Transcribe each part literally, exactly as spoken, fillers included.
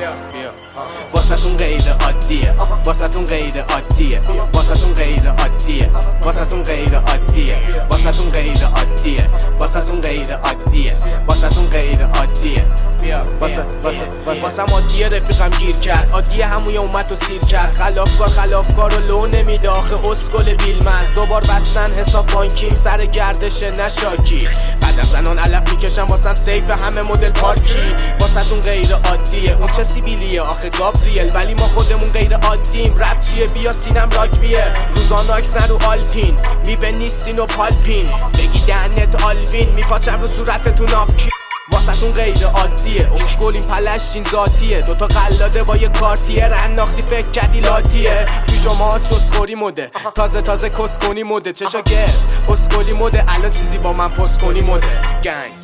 واسهتون غیر عادیه، واسهتون غیر عادیه، واسهتون غیر عادیه، واسهتون غیر عادیه، واسهتون غیر عادیه، واسهتون غیر عادیه، واسهتون غیر عادیه. واسه واسه واسه عادیه رفیقم گیر کرد، عادیه هموی اومد و سیر کرد، خلافکار خلافکار رو لو نمیده آخه اسکل بیلمز، دوبار بستن حساب بانکیم سر گردش نشاکی، بعد از زنان علف میکشم واسم سیف همه مدل پارکی، واسهتون غیر عادیه، اون چه سیبیلیه آخه گابریل، ولی ما خودمون غیر عادیم، رپ چیه بیا سینم راگبیه، روزانه عکس نرو آلپین، میوه نیستین و پالپین، بگی دهنت آلوین، میپاچم رو صورتتون آبکی، واسهتون غیر عادیه، اشکولیم پلشتین ذاتیه، دوتا قلاده با یه کارتیه، رناختی فکر کردی لاتیه، تو شما ها چسخوری مده، تازه تازه کس کنی مده، چشا گرد اسکولی مده، الان چیزی با من پست کنی مده گنگ.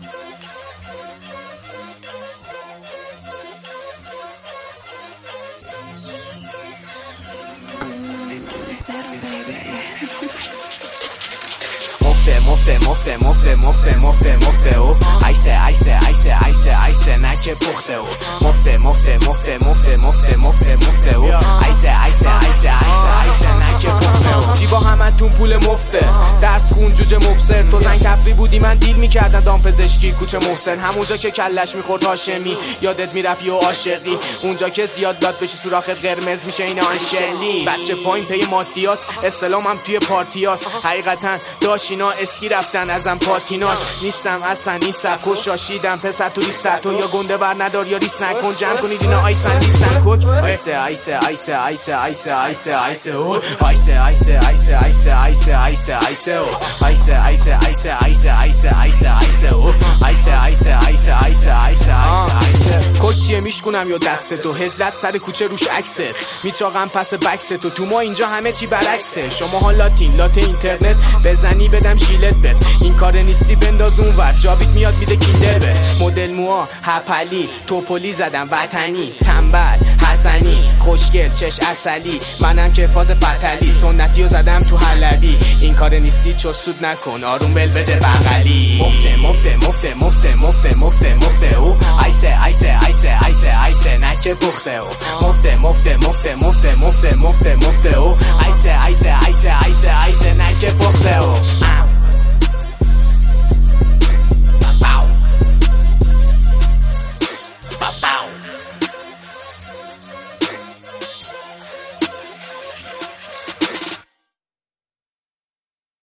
مفته مفته مفته مفته مفته مفته او ایسه ایسه ایسه ایسه ایسه نکه پخته او مفته مفته مفته مفته مفته مفته مفته او ایسه ایسه ایسه ایسه ایسه نکه پخته او جیبا همتون پول مفته، درس خون جوجه مبصر، تو زنگ تفری بودی من دیل میکردم دام پزشکی کوچه محسن، همونجا که کلش میخورد هاشمی یادت میرفی و عاشقی، اونجا که زیاد داد بشی سوراخت قرمز میشه این آنشلی، بچه پایین پی مادیات استلامم توی پارتیاس، حقیقتا داشینا اسکی رفتن ازم پاتیناش، نیستم اصلا این سکو شاشیدم پسر تو ریست تو یا گنده بر ندار یا ریس نکن، جمع کنید اینا آیسن نیستن کک، ایسه ایسه ایسه ایسه ایسه ایسه ایسه او ایسه ایسه ایسه ایسه ایسه ایسه ایسه او ایسه ایسه ایسه ایسه ایسه ایسه ایسه او ایسه ایسه ایسه ایسه ایسه ایسه کک چیه میشکنم یا دست تو هزلت سر کوچه روش عکست میچاقم پس بکس تو، تو ما اینجا همه چی برعکسه، شما ها لاتین لات اینترنت بزنی بدم شیلت بد، این کار نیستی بنداز اون ور، جاوید میاد میده کیندر بد، مدل موها هپلی توپلی زدم وطنی، تنبل حسنی خوشگل چش اصلی، منم که فاز فتلی سنتی رو زدم تو حلبی، این کار نیستی چسود نکن آروم بل بده بغلی، مفته مفته مفته مفته مفته مفته مفته او ایسه ایسه ایسه ایسه ایسه نکه پخته او مفته مفته مفته مفته مفته مفته مفته او ایسه ایسه ایسه ایسه